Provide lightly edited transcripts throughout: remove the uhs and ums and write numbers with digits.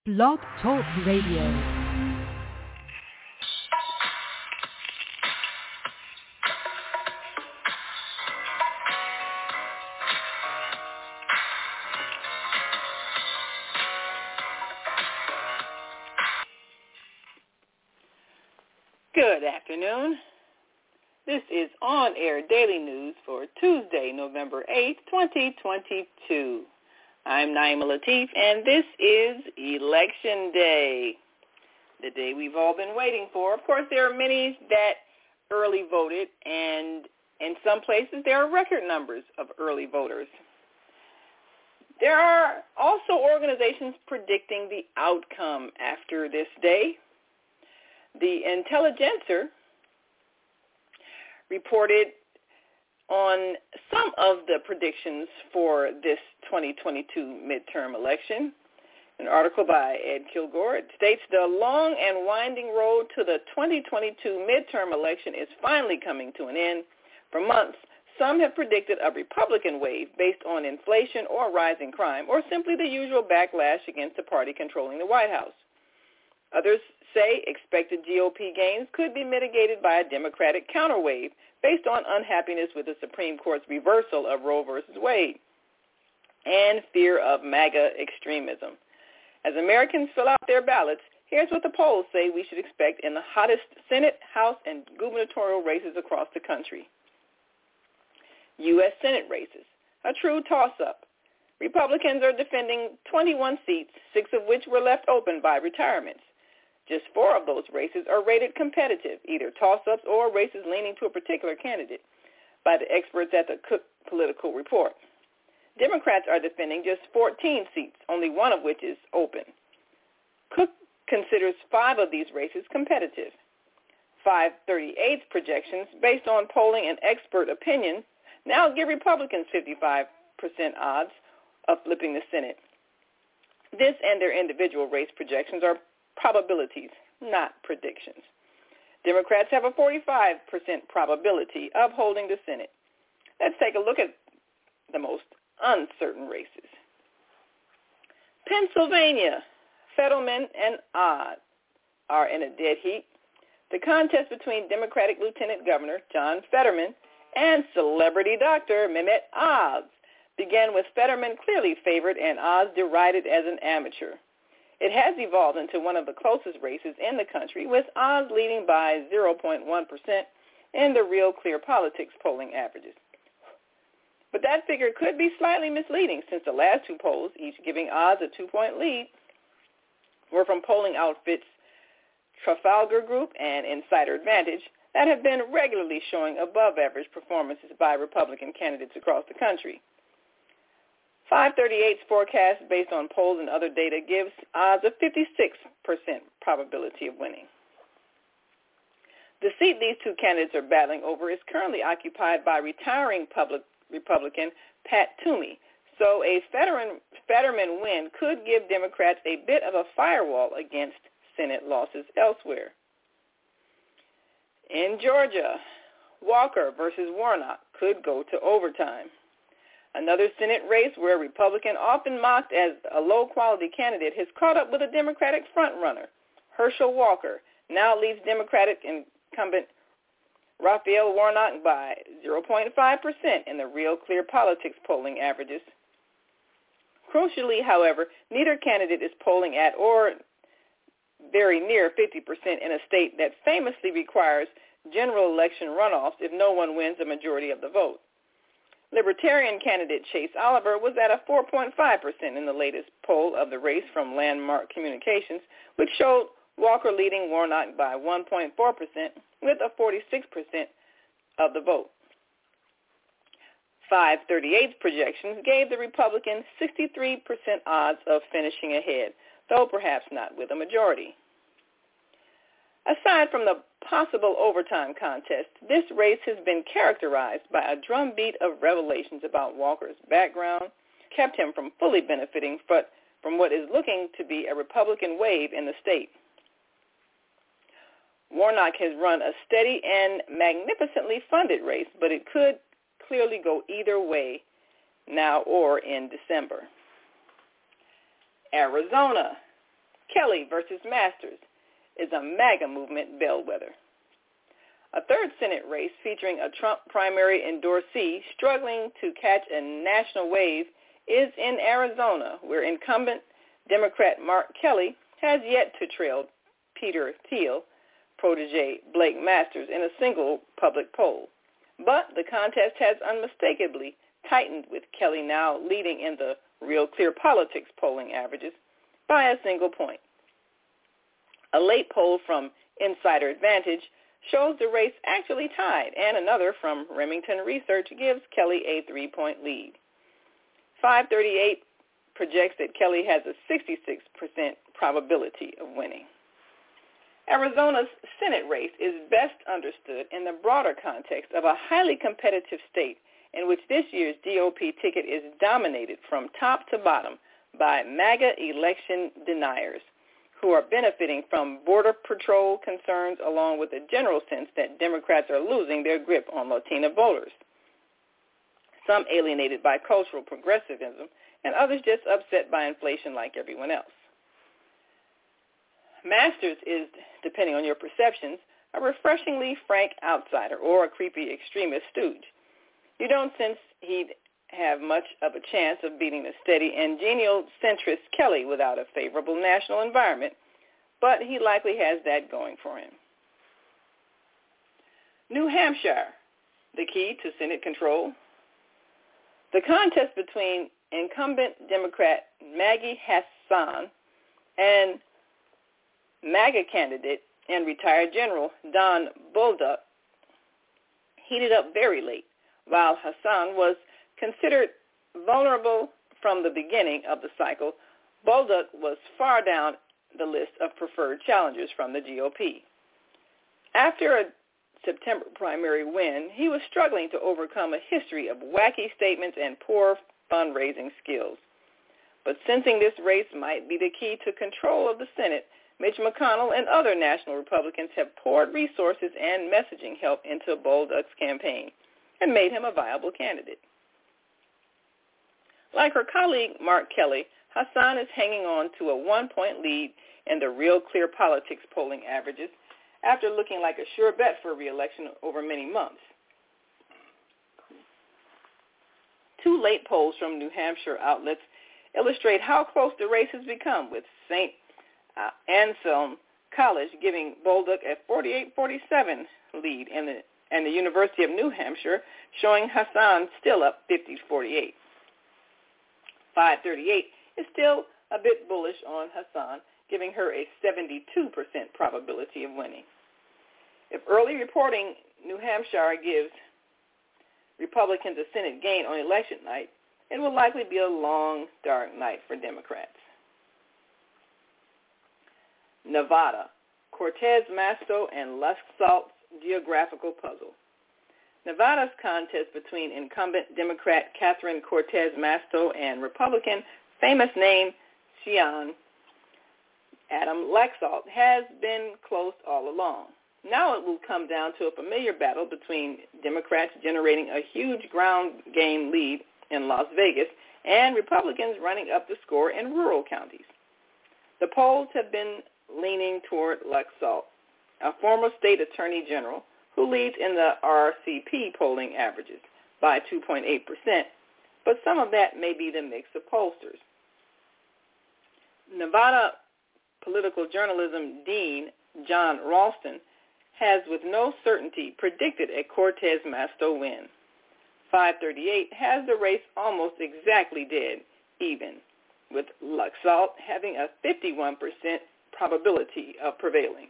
Blog Talk Radio. Good afternoon. This is On Air Daily News for Tuesday, November 8th, 2022. I'm Naima Latif, and this is Election Day, the day we've all been waiting for. Of course, there are many that early voted, and in some places there are record numbers of early voters. There are also organizations predicting the outcome after this day. The Intelligencer reported on some of the predictions for this 2022 midterm election. An article by Ed Kilgore. It states the long and winding road to the 2022 midterm election is finally coming to an end. For months, some have predicted a Republican wave based on inflation or rising crime, or simply the usual backlash against the party controlling the White House. Others say expected GOP gains could be mitigated by a Democratic counterwave based on unhappiness with the Supreme Court's reversal of Roe v. Wade and fear of MAGA extremism. As Americans fill out their ballots, here's what the polls say we should expect in the hottest Senate, House, and gubernatorial races across the country. U.S. Senate races, a true toss-up. Republicans are defending 21 seats, 6 of which were left open by retirements. Just 4 of those races are rated competitive, either toss-ups or races leaning to a particular candidate, by the experts at the Cook Political Report. Democrats are defending just 14 seats, only 1 of which is open. Cook considers 5 of these races competitive. 538's projections, based on polling and expert opinion, now give Republicans 55% odds of flipping the Senate. This and their individual race projections are probabilities, not predictions. Democrats have a 45% probability of holding the Senate. Let's take a look at the most uncertain races. Pennsylvania, Fetterman and Oz are in a dead heat. The contest between Democratic Lieutenant Governor John Fetterman and celebrity doctor Mehmet Oz began with Fetterman clearly favored and Oz derided as an amateur. It has evolved into one of the closest races in the country, with Oz leading by 0.1% in the Real Clear Politics polling averages. But that figure could be slightly misleading, since the last 2 polls, each giving Oz a 2-point lead, were from polling outfits Trafalgar Group and Insider Advantage that have been regularly showing above-average performances by Republican candidates across the country. 538's forecast, based on polls and other data, gives Oz a 56% probability of winning. The seat these 2 candidates are battling over is currently occupied by retiring Republican Pat Toomey, so a Fetterman win could give Democrats a bit of a firewall against Senate losses elsewhere. In Georgia, Walker versus Warnock could go to overtime. Another Senate race where a Republican, often mocked as a low-quality candidate, has caught up with a Democratic frontrunner. Herschel Walker now leads Democratic incumbent Raphael Warnock by 0.5% in the Real Clear Politics polling averages. Crucially, however, neither candidate is polling at or very near 50% in a state that famously requires general election runoffs if no one wins a majority of the vote. Libertarian candidate Chase Oliver was at a 4.5% in the latest poll of the race from Landmark Communications, which showed Walker leading Warnock by 1.4% with a 46% of the vote. 538's projections gave the Republicans 63% odds of finishing ahead, though perhaps not with a majority. Aside from the possible overtime contest, this race has been characterized by a drumbeat of revelations about Walker's background, kept him from fully benefiting from what is looking to be a Republican wave in the state. Warnock has run a steady and magnificently funded race, but it could clearly go either way now or in December. Arizona. Kelly versus Masters is a MAGA movement bellwether. A third Senate race featuring a Trump primary endorsee struggling to catch a national wave is in Arizona, where incumbent Democrat Mark Kelly has yet to trail Peter Thiel, protege Blake Masters, in a single public poll. But the contest has unmistakably tightened, with Kelly now leading in the Real Clear Politics polling averages by a single point. A late poll from Insider Advantage shows the race actually tied, and another from Remington Research gives Kelly a 3-point lead. 538 projects that Kelly has a 66% probability of winning. Arizona's Senate race is best understood in the broader context of a highly competitive state in which this year's GOP ticket is dominated from top to bottom by MAGA election deniers who are benefiting from Border Patrol concerns, along with a general sense that Democrats are losing their grip on Latina voters. Some alienated by cultural progressivism, and others just upset by inflation like everyone else. Masters is, depending on your perceptions, a refreshingly frank outsider or a creepy extremist stooge. You don't sense he'd have much of a chance of beating the steady and genial centrist Kelly without a favorable national environment, but he likely has that going for him. New Hampshire, the key to Senate control. The contest between incumbent Democrat Maggie Hassan and MAGA candidate and retired General Don Bolduc heated up very late. While Hassan was considered vulnerable from the beginning of the cycle, Bolduc was far down the list of preferred challengers from the GOP. After a September primary win, he was struggling to overcome a history of wacky statements and poor fundraising skills. But sensing this race might be the key to control of the Senate, Mitch McConnell and other national Republicans have poured resources and messaging help into Bolduc's campaign and made him a viable candidate. Like her colleague Mark Kelly, Hassan is hanging on to a 1-point lead in the Real Clear Politics polling averages after looking like a sure bet for re-election over many months. Two late polls from New Hampshire outlets illustrate how close the race has become, with St. Anselm College giving Bolduc a 48-47 lead, and the University of New Hampshire showing Hassan still up 50-48. 538 is still a bit bullish on Hassan, giving her a 72% probability of winning. If early reporting New Hampshire gives Republicans a Senate gain on election night, it will likely be a long, dark night for Democrats. Nevada, Cortez Masto and Laxalt's geographical puzzle. Nevada's contest between incumbent Democrat Catherine Cortez Masto and Republican famous name Sion Adam Laxalt has been close all along. Now it will come down to a familiar battle between Democrats generating a huge ground game lead in Las Vegas and Republicans running up the score in rural counties. The polls have been leaning toward Laxalt, a former state attorney general who leads in the RCP polling averages by 2.8%, but some of that may be the mix of pollsters. Nevada political journalism dean John Ralston has with no certainty predicted a Cortez Masto win. 538 has the race almost exactly dead even, with Laxalt having a 51% probability of prevailing.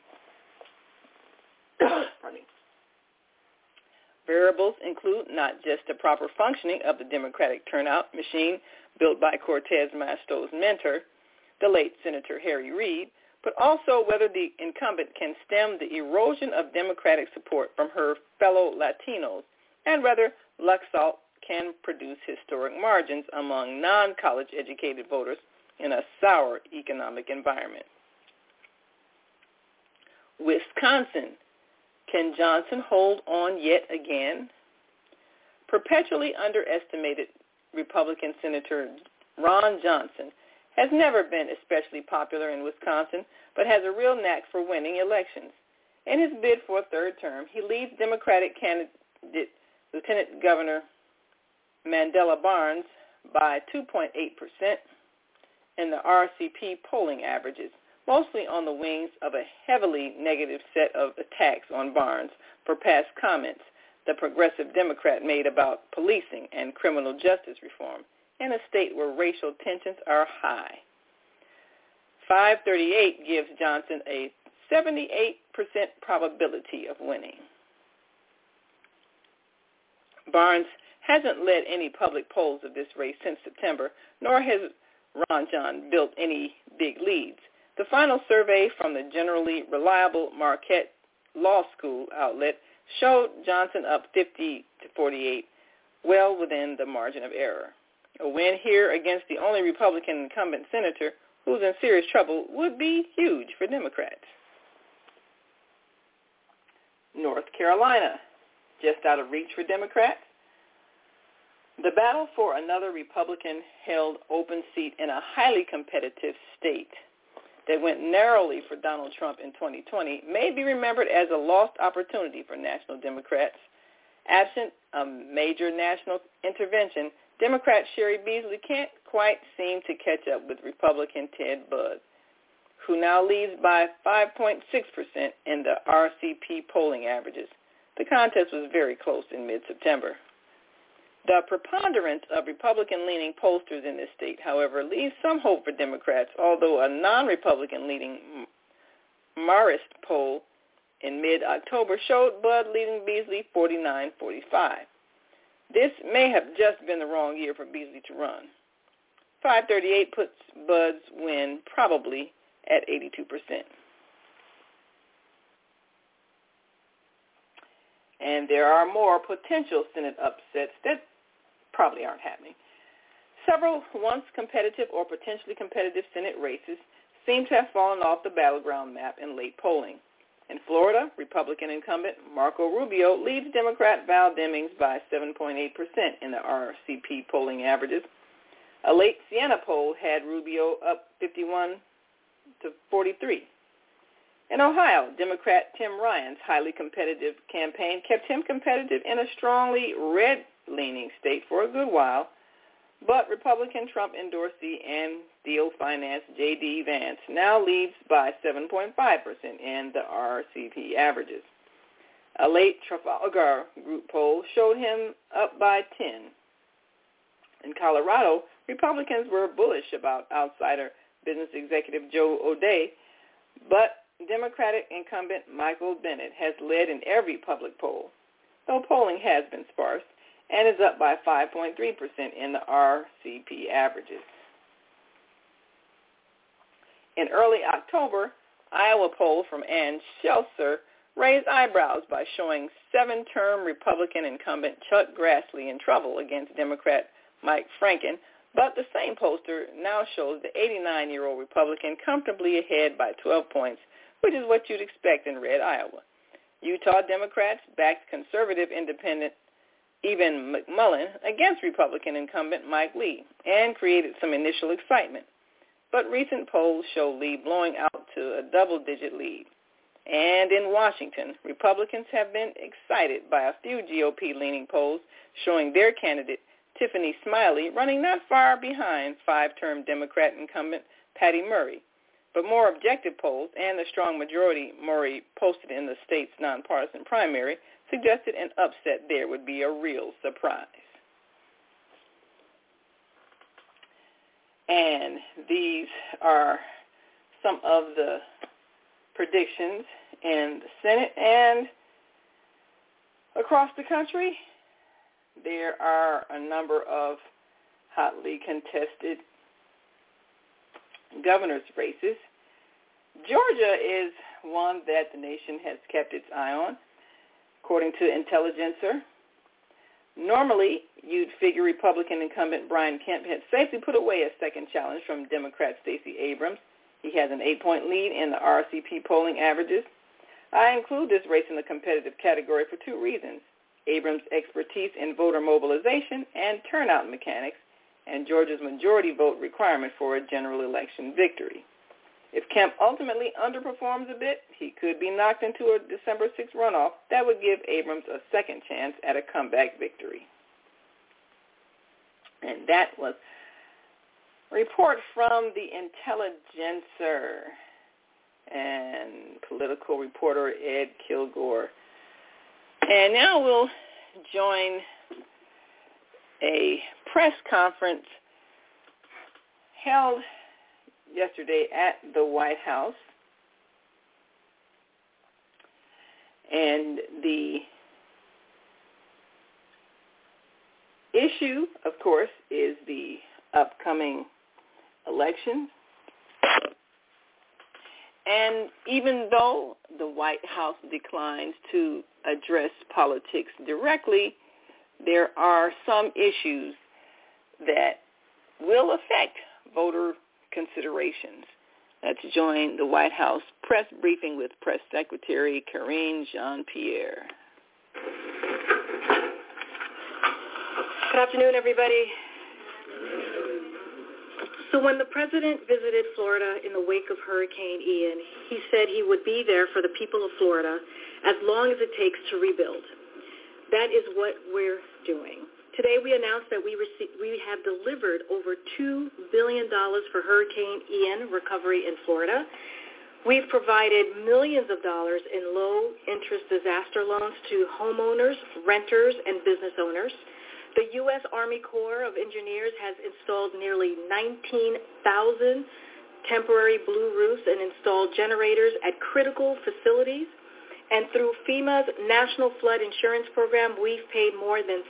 Pardon me. Variables include not just the proper functioning of the Democratic turnout machine built by Cortez Masto's mentor, the late Senator Harry Reid, but also whether the incumbent can stem the erosion of Democratic support from her fellow Latinos, and whether Laxalt can produce historic margins among non-college educated voters in a sour economic environment. Wisconsin. Can Johnson hold on yet again? Perpetually underestimated Republican Senator Ron Johnson has never been especially popular in Wisconsin, but has a real knack for winning elections. In his bid for a third term, he leads Democratic candidate Lieutenant Governor Mandela Barnes by 2.8% in the RCP polling averages, mostly on the wings of a heavily negative set of attacks on Barnes for past comments the progressive Democrat made about policing and criminal justice reform in a state where racial tensions are high. 538 gives Johnson a 78% probability of winning. Barnes hasn't led any public polls of this race since September, nor has Ron John built any big leads. The final survey from the generally reliable Marquette Law School outlet showed Johnson up 50 to 48, well within the margin of error. A win here against the only Republican incumbent senator who's in serious trouble would be huge for Democrats. North Carolina, just out of reach for Democrats. The battle for another Republican-held open seat in a highly competitive state that went narrowly for Donald Trump in 2020 may be remembered as a lost opportunity for national Democrats. Absent a major national intervention, Democrat Sherry Beasley can't quite seem to catch up with Republican Ted Budd, who now leads by 5.6% in the RCP polling averages. The contest was very close in mid-September. The preponderance of Republican-leaning pollsters in this state, however, leaves some hope for Democrats, although a non-Republican-leaning Marist poll in mid-October showed Budd leading Beasley 49-45. This may have just been the wrong year for Beasley to run. 538 puts Budd's win probably at 82%. And there are more potential Senate upsets that probably aren't happening. Several once competitive or potentially competitive Senate races seem to have fallen off the battleground map in late polling. In Florida, Republican incumbent Marco Rubio leads Democrat Val Demings by 7.8% in the RCP polling averages. A late Siena poll had Rubio up 51 to 43. In Ohio, Democrat Tim Ryan's highly competitive campaign kept him competitive in a strongly red-leaning state for a good while, but Republican Trump endorsee and deal finance J.D. Vance now leads by 7.5% in the RCP averages. A late Trafalgar Group poll showed him up by 10. In Colorado, Republicans were bullish about outsider business executive Joe O'Dea, but Democratic incumbent Michael Bennet has led in every public poll, though polling has been sparse, and is up by 5.3% in the RCP averages. In early October, Iowa poll from Ann Shelser raised eyebrows by showing seven-term Republican incumbent Chuck Grassley in trouble against Democrat Mike Franken, but the same pollster now shows the 89-year-old Republican comfortably ahead by 12 points, which is what you'd expect in red Iowa. Utah Democrats backed conservative independent Even McMullin against Republican incumbent Mike Lee and created some initial excitement. But recent polls show Lee blowing out to a double-digit lead. And in Washington, Republicans have been excited by a few GOP-leaning polls showing their candidate, Tiffany Smiley, running not far behind five-term Democrat incumbent Patty Murray. But more objective polls and the strong majority Murray posted in the state's nonpartisan primary suggested an upset there would be a real surprise. And these are some of the predictions in the Senate and across the country. There are a number of hotly contested governor's races. Georgia is one that the nation has kept its eye on, according to Intelligencer. Normally, you'd figure Republican incumbent Brian Kemp had safely put away a second challenge from Democrat Stacey Abrams. He has an 8-point lead in the RCP polling averages. I include this race in the competitive category for two reasons: Abrams' expertise in voter mobilization and turnout mechanics, and Georgia's majority vote requirement for a general election victory. If Kemp ultimately underperforms a bit, he could be knocked into a December 6th runoff that would give Abrams a second chance at a comeback victory. And that was a report from the Intelligencer and political reporter Ed Kilgore. And now we'll join a press conference held yesterday at the White House. And the issue, of course, is the upcoming election. And even though the White House declines to address politics directly, there are some issues that will affect voter considerations. Let's join the White House press briefing with Press Secretary Karine Jean-Pierre. Good afternoon, everybody. So when the president visited Florida in the wake of Hurricane Ian, he said he would be there for the people of Florida as long as it takes to rebuild. That is what we're doing. Today we announced that we have delivered over $2 billion for Hurricane Ian recovery in Florida. We've provided millions of dollars in low-interest disaster loans to homeowners, renters, and business owners. The U.S. Army Corps of Engineers has installed nearly 19,000 temporary blue roofs and installed generators at critical facilities. And through FEMA's National Flood Insurance Program, we've paid more than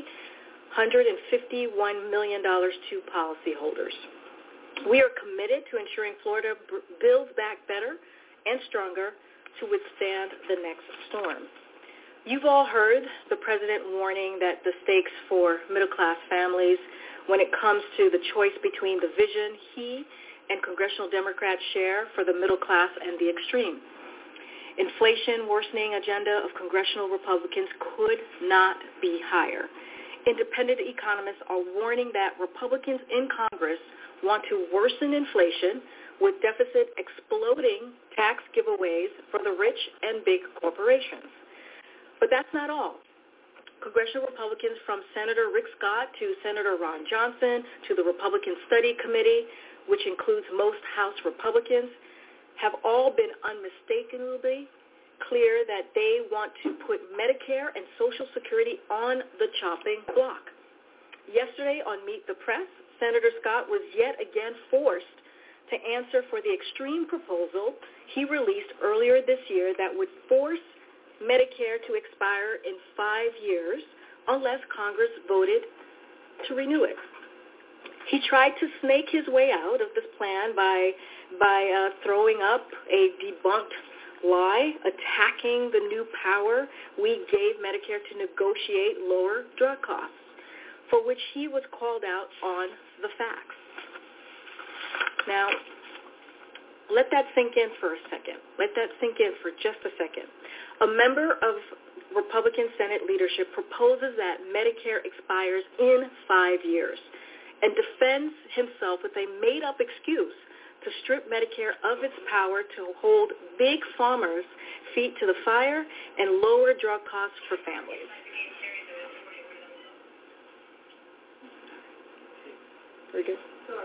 $351 million to policyholders. We are committed to ensuring Florida builds back better and stronger to withstand the next storm. You've all heard the president warning that the stakes for middle-class families when it comes to the choice between the vision he and congressional Democrats share for the middle class and the extreme. Inflation worsening agenda of congressional Republicans could not be higher. Independent economists are warning that Republicans in Congress want to worsen inflation with deficit exploding tax giveaways for the rich and big corporations. But that's not all. Congressional Republicans from Senator Rick Scott to Senator Ron Johnson to the Republican Study Committee, which includes most House Republicans, have all been unmistakably clear that they want to put Medicare and Social Security on the chopping block. Yesterday on Meet the Press, Senator Scott was yet again forced to answer for the extreme proposal he released earlier this year that would force Medicare to expire in 5 years unless Congress voted to renew it. He tried to snake his way out of this plan by throwing up a debunked lie, attacking the new power we gave Medicare to negotiate lower drug costs, for which he was called out on the facts. Now, let that sink in for a second. Let that sink in for just a second. A member of Republican Senate leadership proposes that Medicare expires in 5 years and defends himself with a made-up excuse to strip Medicare of its power to hold big farmers' feet to the fire and lower drug costs for families. Very good.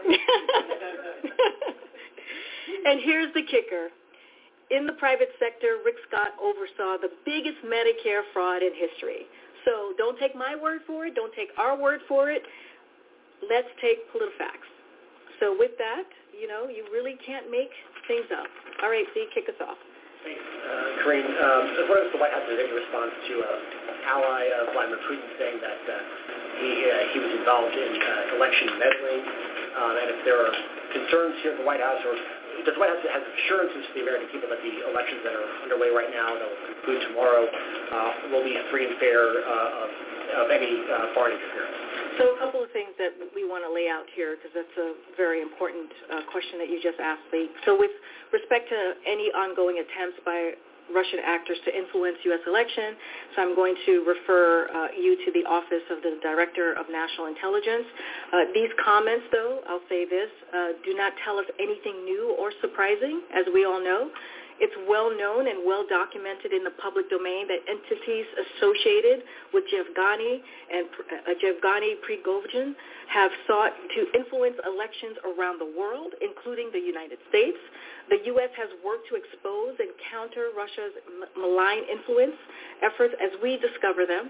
And here's the kicker. In the private sector, Rick Scott oversaw the biggest Medicare fraud in history. So don't take my word for it. Don't take our word for it. Let's take PolitiFacts. So with that, you really can't make things up. All right, Z, kick us off. Thanks, Karine. What was the White House in response to an ally of Vladimir Putin saying that he was involved in election meddling, and if there are concerns here at the White House, or does the White House have assurances to the American people that the elections that are underway right now, that will conclude tomorrow, will be free and fair of any foreign interference? So a couple of things that we want to lay out here, because that's a very important question that you just asked me. So with respect to any ongoing attempts by Russian actors to influence U.S. election. So I'm going to refer you to the Office of the Director of National Intelligence. These comments, though, I'll say this, do not tell us anything new or surprising, as we all know. It's well known and well documented in the public domain that entities associated with Yevgeny and Yevgeny Prigozhin have sought to influence elections around the world, including the United States. The U.S. has worked to expose and counter Russia's malign influence efforts as we discover them.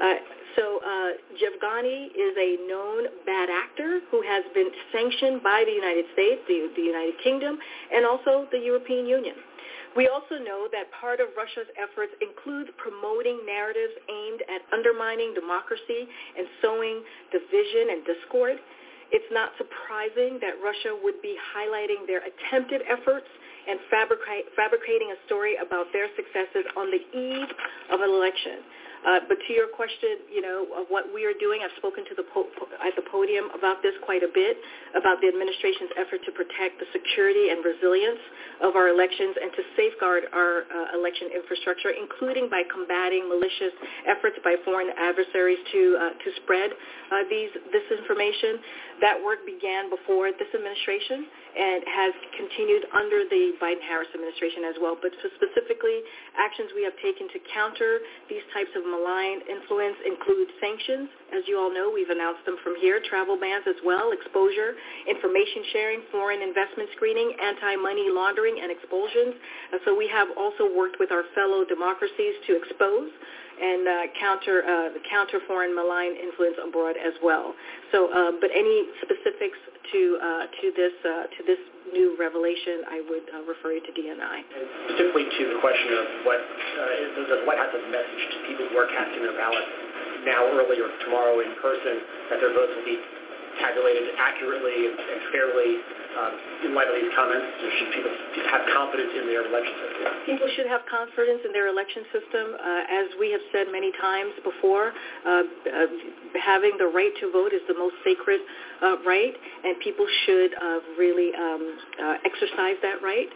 Yevgeny is a known bad actor who has been sanctioned by the United States, the United Kingdom, and also the European Union. We also know that part of Russia's efforts includes promoting narratives aimed at undermining democracy and sowing division and discord. It's not surprising that Russia would be highlighting their attempted efforts and fabricating a story about their successes on the eve of an election. But to your question, of what we are doing, I've spoken to at the podium about this quite a bit, about the administration's effort to protect the security and resilience of our elections and to safeguard our election infrastructure, including by combating malicious efforts by foreign adversaries to spread this information. That work began before this administration and has continued under the Biden-Harris administration as well. But specifically, actions we have taken to counter these types of malign influence include sanctions. As you all know, we've announced them from here, travel bans as well, exposure, information sharing, foreign investment screening, anti-money laundering, and expulsions. So we have also worked with our fellow democracies to expose and counter foreign malign influence abroad as well. So, but any specifics to this new revelation, I would refer you to DNI. And specifically to the question of what the White House has messaged to people who are casting their ballots now, early, or tomorrow in person, that their votes will be tabulated accurately and fairly. In light of these comments, should people have confidence in their election system? People should have confidence in their election system. As we have said many times before, having the right to vote is the most sacred right, and people should really exercise that right,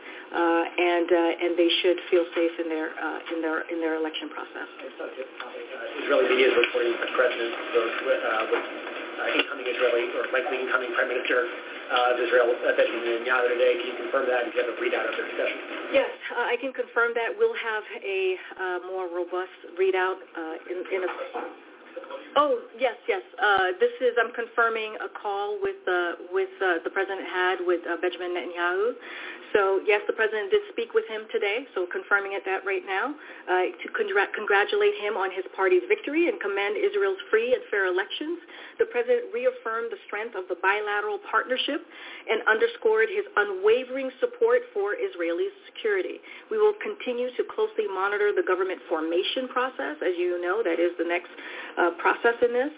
and they should feel safe in their election process. Israeli media is reporting that President with incoming Israeli or likely incoming Prime Minister of Israel, Benjamin Netanyahu, today. Can you confirm that? And do you have a readout of their discussion? Yes, I can confirm that. We'll have a more robust readout in a... Oh, yes. I'm confirming a call with the President had with Benjamin Netanyahu. So, yes, the President did speak with him today, so confirming that right now, to congratulate him on his party's victory and commend Israel's free and fair elections. The President reaffirmed the strength of the bilateral partnership and underscored his unwavering support for Israeli security. We will continue to closely monitor the government formation process. As you know, that is the next process in this.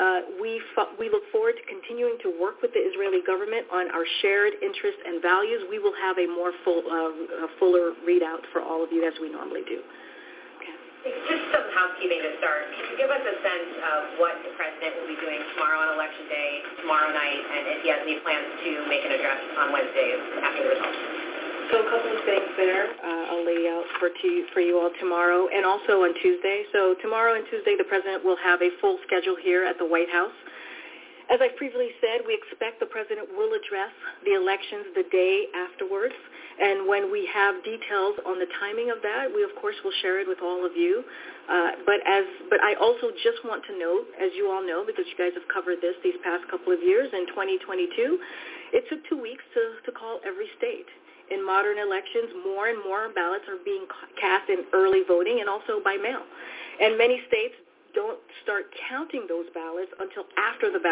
We look forward to continuing to work with the Israeli government on our shared interests and values. We will have a more fuller readout for all of you as we normally do. Just some housekeeping to start. Can you give us a sense of what the President will be doing tomorrow on Election Day, tomorrow night, and if he has any plans to make an address on Wednesday after the results? So a couple of things there I'll lay out for you all tomorrow and also on Tuesday. So tomorrow and Tuesday, the President will have a full schedule here at the White House. As I previously said, we expect the President will address the elections the day afterwards. And when we have details on the timing of that, we, of course, will share it with all of you. But I also just want to note, as you all know, because you guys have covered this these past couple of years, in 2022, it took 2 weeks to call every state. In modern elections, more and more ballots are being cast in early voting and also by mail. And many states don't start counting those ballots until after the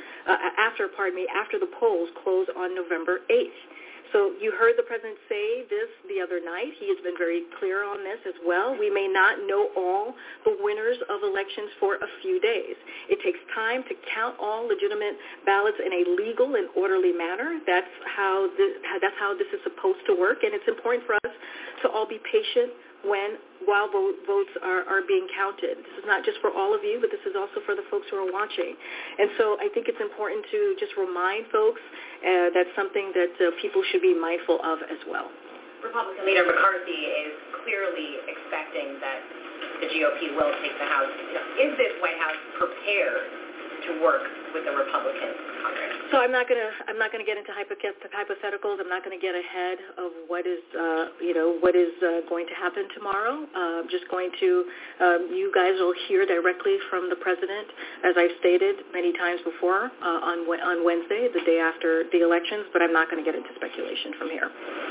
polls close on November 8th. So you heard the President say this the other night. He has been very clear on this as well. We may not know all the winners of elections for a few days. It takes time to count all legitimate ballots in a legal and orderly manner. That's how this is supposed to work, and it's important for us to all be patient while votes are being counted. This is not just for all of you, but this is also for the folks who are watching. And so I think it's important to just remind folks that's something that people should be mindful of as well. Republican leader McCarthy is clearly expecting that the GOP will take the House. Is this White House prepared to work with the Republican Congress? So I'm not gonna get into hypotheticals. I'm not gonna get ahead of what is going to happen tomorrow. Just going to you guys will hear directly from the president, as I've stated many times before, on Wednesday, the day after the elections. But I'm not going to get into speculation from here.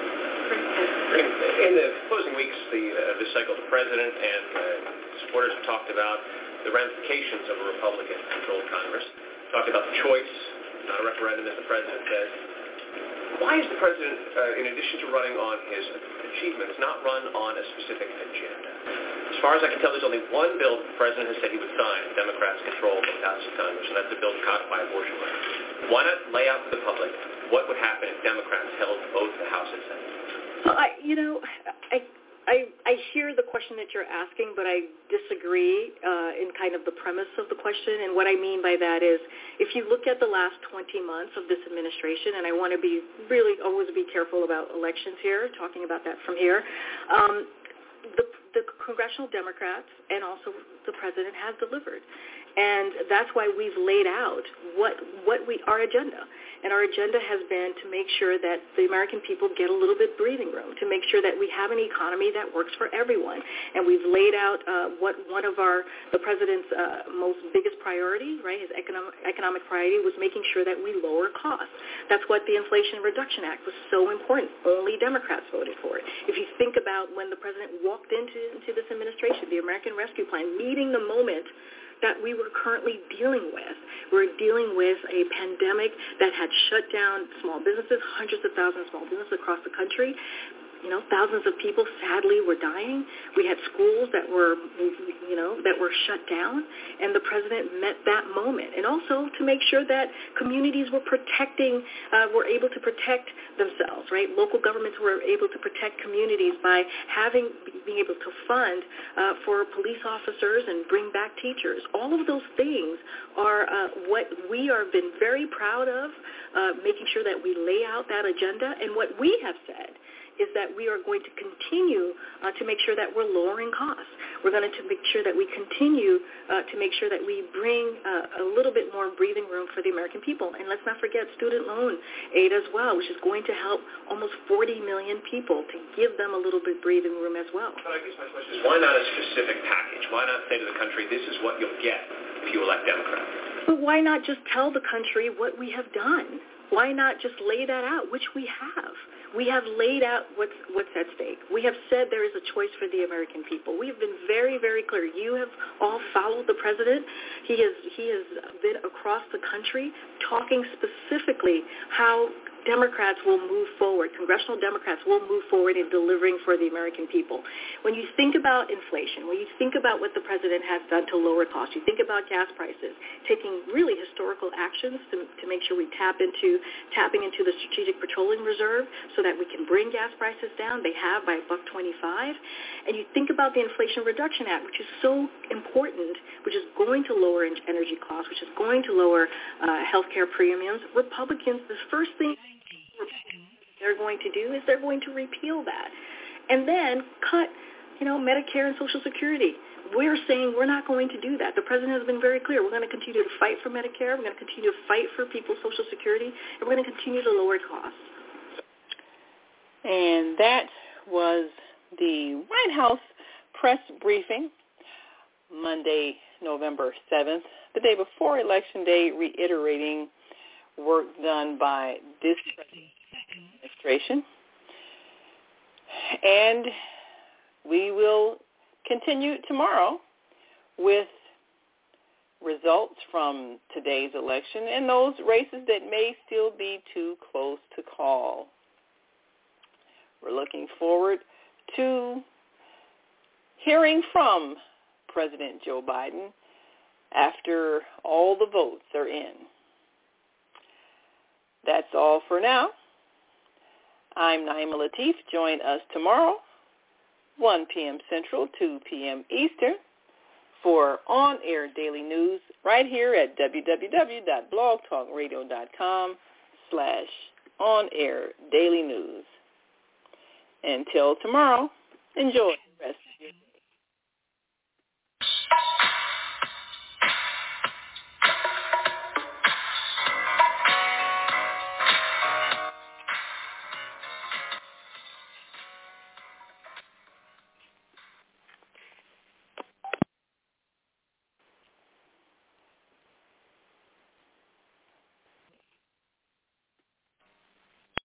In the closing weeks this cycle, the president and supporters have talked about the ramifications of a Republican-controlled Congress. Talked about the choice, not a referendum, as the president says. Why is the president, in addition to running on his achievements, not run on a specific agenda? As far as I can tell, there's only one bill the president has said he would sign. Democrats control both houses of Congress, and that's the bill to codify abortion rights. Why not lay out for the public what would happen if Democrats held both the House and Senate? I hear the question that you're asking, but I disagree in kind of the premise of the question. And what I mean by that is, if you look at the last 20 months of this administration, and I want to be really always be careful about elections here, talking about that from here, the congressional Democrats and also the president has delivered. And that's why we've laid out our agenda. And our agenda has been to make sure that the American people get a little bit breathing room, to make sure that we have an economy that works for everyone. And we've laid out what one of the president's most biggest priority, right, his economic priority was making sure that we lower costs. That's what the Inflation Reduction Act was so important. Only Democrats voted for it. If you think about when the president walked into this administration, the American Rescue Plan, meeting the moment that we were currently dealing with. We're dealing with a pandemic that had shut down small businesses, hundreds of thousands of small businesses across the country. Thousands of people sadly were dying. We had schools that were shut down, and the president met that moment. And also to make sure that communities were able to protect themselves, right? Local governments were able to protect communities by being able to fund for police officers and bring back teachers. All of those things are what we have been very proud of, making sure that we lay out that agenda. And what we have said is that we are going to continue to make sure that we're lowering costs. We're going to make sure that we continue to make sure that we bring a little bit more breathing room for the American people. And let's not forget student loan aid as well, which is going to help almost 40 million people, to give them a little bit breathing room as well. But I guess my question is, why not a specific package? Why not say to the country, this is what you'll get if you elect Democrats? But why not just tell the country what we have done? Why not just lay that out, which we have? We have laid out what's at stake. We have said there is a choice for the American people. We have been very, very clear. You have all followed the president. He has been across the country talking specifically how Democrats will move forward, congressional Democrats will move forward in delivering for the American people. When you think about inflation, when you think about what the president has done to lower costs, you think about gas prices, taking really historical actions to make sure we tapping into the Strategic Petroleum Reserve so that we can bring gas prices down. They have by $1.25. And you think about the Inflation Reduction Act, which is so important, which is going to lower energy costs, which is going to lower health care premiums. Republicans, the first thing they're going to do is they're going to repeal that and then cut, Medicare and Social Security. We're saying we're not going to do that. The president has been very clear. We're going to continue to fight for Medicare. We're going to continue to fight for people's Social Security, and we're going to continue to lower costs. And that was the White House press briefing Monday, November 7th, the day before Election Day, reiterating work done by this administration. And we will continue tomorrow with results from today's election and those races that may still be too close to call. We're looking forward to hearing from President Joe Biden after all the votes are in. That's all for now. I'm Naima Latif. Join us tomorrow, 1 p.m. Central, 2 p.m. Eastern, for on-air daily news right here at www.blogtalkradio.com/on-air daily news. Until tomorrow, enjoy. rest of your day.